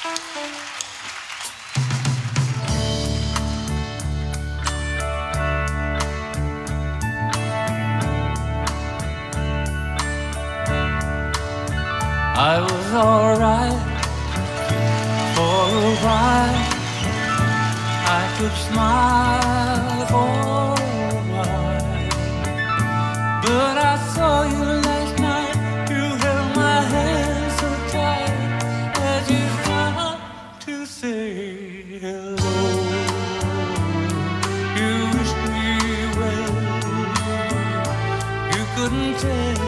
I was alright for a while. I could smile for a while, but I saw you last night. You held my hand so tight as you tried to say hello. You wished me well. You couldn't tell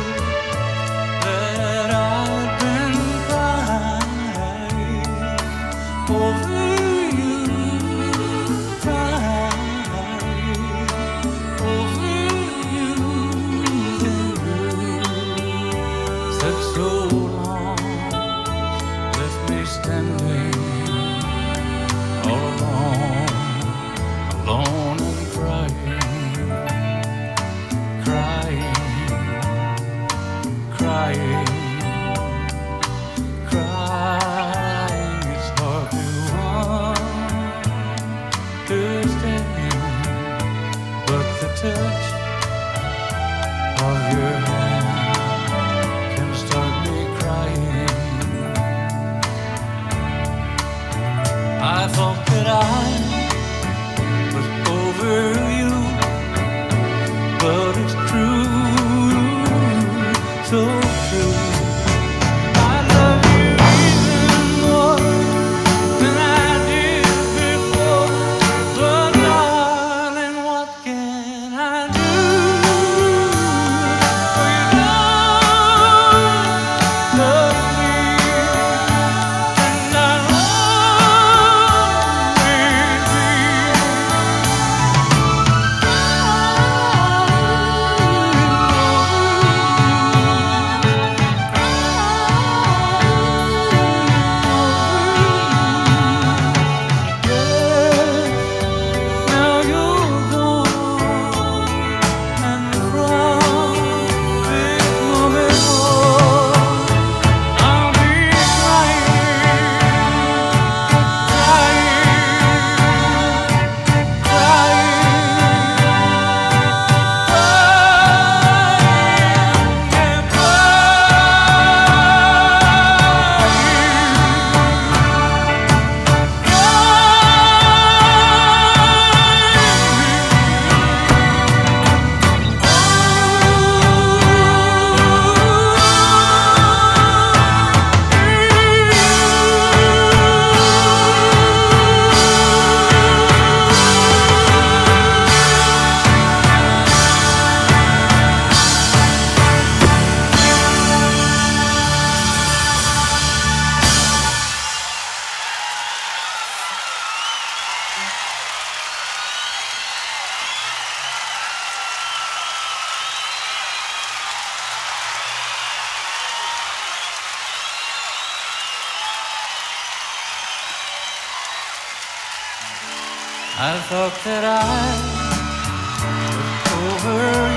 that I've been crying over you, crying over you. Said so long, left me standing all alone, alone and crying, crying, crying. Crying is hard to understand, but the touch of your hand can start me crying. I thought that I was over you, but it's true, so true. I thought that I was over